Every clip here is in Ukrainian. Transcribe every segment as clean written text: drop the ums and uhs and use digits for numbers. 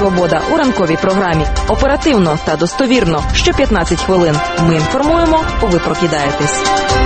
«Свобода» у ранковій програмі. Оперативно та достовірно. Що 15 хвилин. Ми інформуємо, ви прокидаєтесь.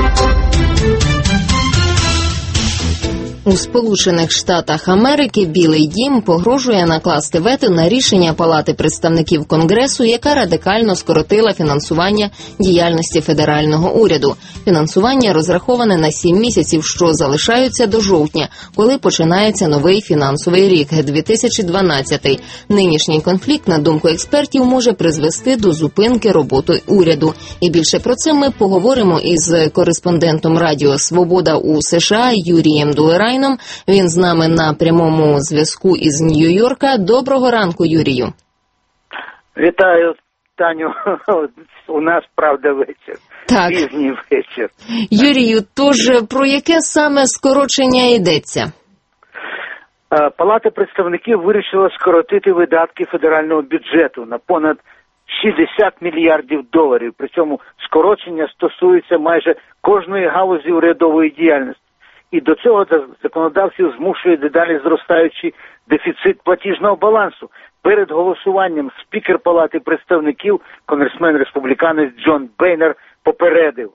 У Сполучених Штатах Америки Білий дім погрожує накласти вето на рішення Палати представників Конгресу, яка радикально скоротила фінансування діяльності федерального уряду. Фінансування розраховане на 7 місяців, що залишаються до жовтня, коли починається новий фінансовий рік – 2012. Нинішній конфлікт, на думку експертів, може призвести до зупинки роботи уряду. І більше про це ми поговоримо із кореспондентом Радіо «Свобода» у США Юрієм Дулерайном. Він з нами на прямому зв'язку із Нью-Йорка. Доброго ранку, Юрію. Вітаю, Таню. У нас, правда, вечір. Так. Пізній вечір. Юрію, тож про яке саме скорочення йдеться? Палата представників вирішила скоротити видатки федерального бюджету на понад 60 мільярдів доларів. При цьому скорочення стосується майже кожної галузі урядової діяльності. І до цього законодавців змушує дедалі зростаючий дефіцит платіжного балансу. Перед голосуванням спікер Палати представників, конгресмен-республіканець Джон Бейнер, попередив.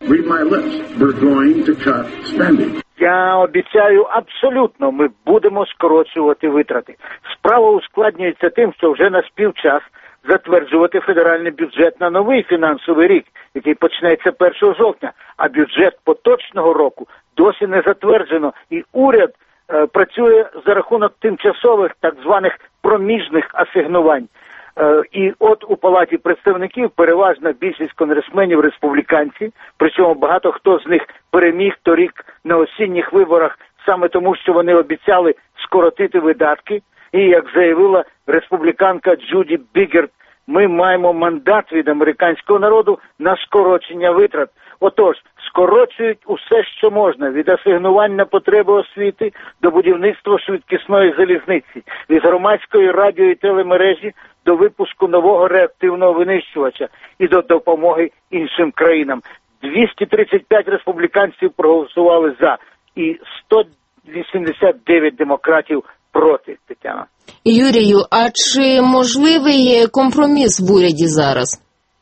Я обіцяю абсолютно, ми будемо скорочувати витрати. Справа ускладнюється тим, що вже наспів час затверджувати федеральний бюджет на новий фінансовий рік, який почнеться 1 жовтня, а бюджет поточного року досі не затверджено, і уряд працює за рахунок тимчасових так званих проміжних асигнувань. І от у Палаті представників переважна більшість конгресменів республіканці, причому багато хто з них переміг торік на осінніх виборах саме тому, що вони обіцяли скоротити видатки. І, як заявила республіканка Джуді Бігерт, ми маємо мандат від американського народу на скорочення витрат. Отож, скорочують усе, що можна, від асигнувань на потреби освіти до будівництва швидкісної залізниці, від громадської радіо і телемережі до випуску нового реактивного винищувача і до допомоги іншим країнам. 235 республіканців проголосували за і 189 демократів проти, Тетяна. Юрію, а чи можливий компроміс в уряді зараз?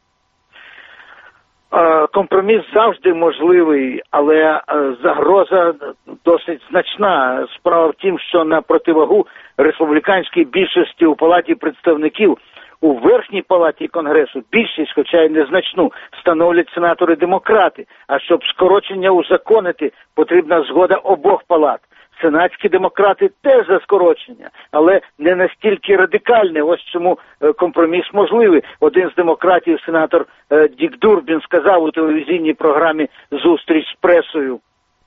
Компроміс завжди можливий, але загроза досить значна. Справа в тім, що на противагу республіканській більшості у Палаті представників у Верхній Палаті Конгресу більшість, хоча й незначну, становлять сенатори-демократи. А щоб скорочення узаконити, потрібна згода обох палат. Сенатські демократи теж за скорочення, але не настільки радикальне. Ось чому компроміс можливий. Один з демократів, сенатор Дік Дурбін, сказав у телевізійній програмі «Зустріч з пресою».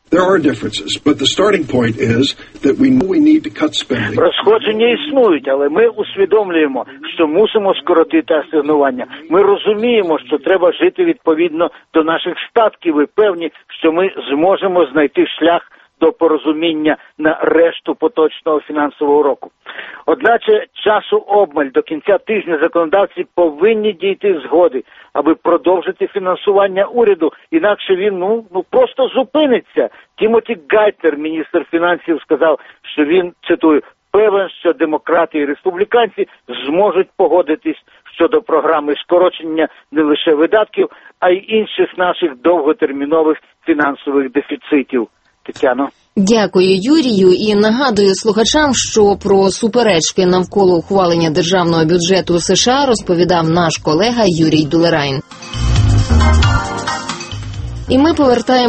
Розходження існують, але ми усвідомлюємо, що мусимо скоротити асигнування. Ми розуміємо, що треба жити відповідно до наших статків і певні, що ми зможемо знайти шлях до порозуміння на решту поточного фінансового року. Одначе часу обмаль, до кінця тижня законодавці повинні дійти згоди, аби продовжити фінансування уряду, інакше він просто зупиниться. Тімоті Гайтнер, міністр фінансів, сказав, що він, цитую, певен, що демократи і республіканці зможуть погодитись щодо програми скорочення не лише видатків, а й інших наших довготермінових фінансових дефіцитів. Тетяно. Дякую, Юрію. І нагадую слухачам, що про суперечки навколо ухвалення державного бюджету США розповідав наш колега Юрій Дулерайн. І ми повертаємо